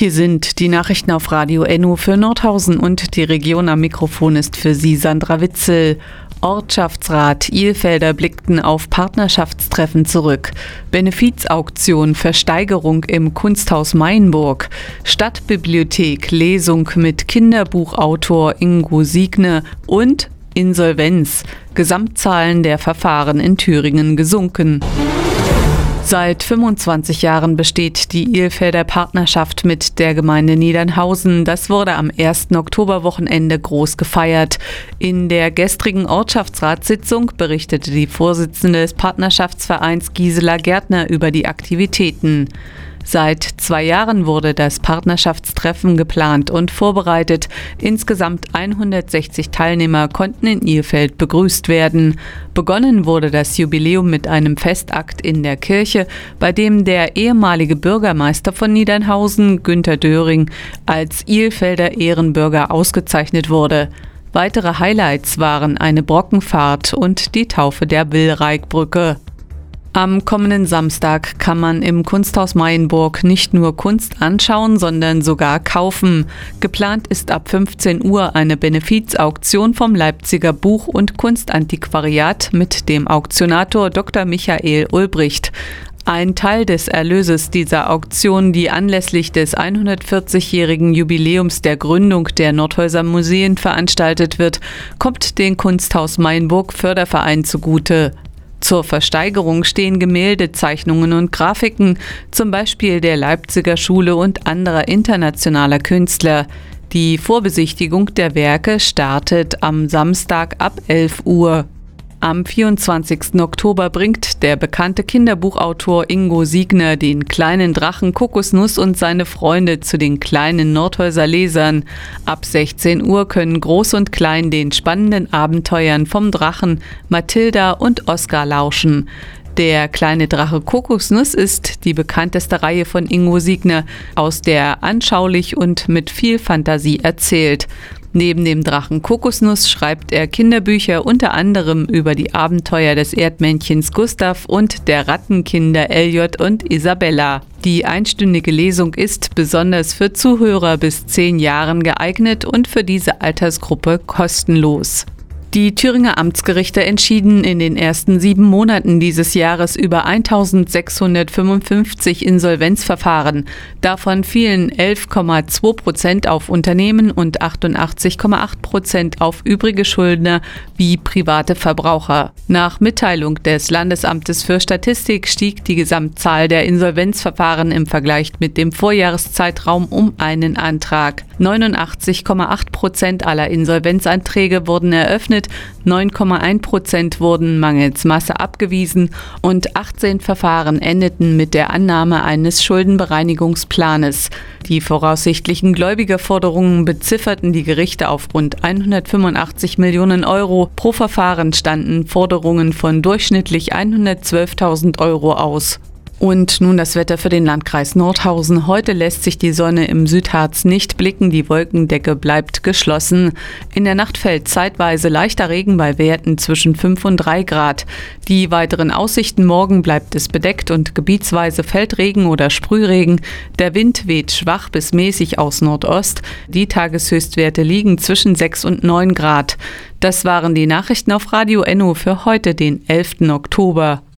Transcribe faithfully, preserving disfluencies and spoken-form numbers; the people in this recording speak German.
Hier sind die Nachrichten auf Radio Enno für Nordhausen und die Region. Am Mikrofon ist für Sie Sandra Witzel. Ortschaftsrat Ilfelder blickten auf Partnerschaftstreffen zurück. Benefizauktion Versteigerung im Kunsthaus Mainburg. Stadtbibliothek Lesung mit Kinderbuchautor Ingo Siegne und Insolvenz. Gesamtzahlen der Verfahren in Thüringen gesunken. Seit fünfundzwanzig Jahren besteht die Ilfelder Partnerschaft mit der Gemeinde Niedernhausen. Das wurde am ersten Oktoberwochenende groß gefeiert. In der gestrigen Ortschaftsratssitzung berichtete die Vorsitzende des Partnerschaftsvereins Gisela Gärtner über die Aktivitäten. Seit zwei Jahren wurde das Partnerschaftstreffen geplant und vorbereitet. Insgesamt hundertsechzig Teilnehmer konnten in Ilfeld begrüßt werden. Begonnen wurde das Jubiläum mit einem Festakt in der Kirche, bei dem der ehemalige Bürgermeister von Niedernhausen, Günter Döring, als Ilfelder Ehrenbürger ausgezeichnet wurde. Weitere Highlights waren eine Brockenfahrt und die Taufe der Willreikbrücke. Am kommenden Samstag kann man im Kunsthaus Mainburg nicht nur Kunst anschauen, sondern sogar kaufen. Geplant ist ab fünfzehn Uhr eine Benefizauktion vom Leipziger Buch- und Kunstantiquariat mit dem Auktionator Doktor Michael Ulbricht. Ein Teil des Erlöses dieser Auktion, die anlässlich des hundertvierzigjährigen Jubiläums der Gründung der Nordhäuser Museen veranstaltet wird, kommt dem Kunsthaus Mainburg Förderverein zugute. Zur Versteigerung stehen Gemälde, Zeichnungen und Grafiken, zum Beispiel der Leipziger Schule und anderer internationaler Künstler. Die Vorbesichtigung der Werke startet am Samstag ab elf Uhr. Am vierundzwanzigsten Oktober bringt der bekannte Kinderbuchautor Ingo Siegne den kleinen Drachen Kokosnuss und seine Freunde zu den kleinen Nordhäuser Lesern. Ab sechzehn Uhr können Groß und Klein den spannenden Abenteuern vom Drachen Mathilda und Oskar lauschen. Der kleine Drache Kokosnuss ist die bekannteste Reihe von Ingo Siegne, aus der anschaulich und mit viel Fantasie erzählt. Neben dem Drachen Kokosnuss schreibt er Kinderbücher unter anderem über die Abenteuer des Erdmännchens Gustav und der Rattenkinder Elliot und Isabella. Die einstündige Lesung ist besonders für Zuhörer bis zehn Jahren geeignet und für diese Altersgruppe kostenlos. Die Thüringer Amtsgerichte entschieden in den ersten sieben Monaten dieses Jahres über eintausendsechshundertfünfundfünfzig Insolvenzverfahren. Davon fielen elf Komma zwei Prozent auf Unternehmen und achtundachtzig Komma acht Prozent auf übrige Schuldner wie private Verbraucher. Nach Mitteilung des Landesamtes für Statistik stieg die Gesamtzahl der Insolvenzverfahren im Vergleich mit dem Vorjahreszeitraum um einen Antrag. neunundachtzig Komma acht Prozent aller Insolvenzanträge wurden eröffnet, neun Komma eins Prozent wurden mangels Masse abgewiesen und achtzehn Verfahren endeten mit der Annahme eines Schuldenbereinigungsplanes. Die voraussichtlichen Gläubigerforderungen bezifferten die Gerichte auf rund hundertfünfundachtzig Millionen Euro. Pro Verfahren standen Forderungen von durchschnittlich hundertzwölftausend Euro aus. Und nun das Wetter für den Landkreis Nordhausen. Heute lässt sich die Sonne im Südharz nicht blicken, die Wolkendecke bleibt geschlossen. In der Nacht fällt zeitweise leichter Regen bei Werten zwischen fünf und drei Grad. Die weiteren Aussichten: morgen bleibt es bedeckt und gebietsweise fällt Regen oder Sprühregen. Der Wind weht schwach bis mäßig aus Nordost. Die Tageshöchstwerte liegen zwischen sechs und neun Grad. Das waren die Nachrichten auf Radio Enno für heute, den elften Oktober.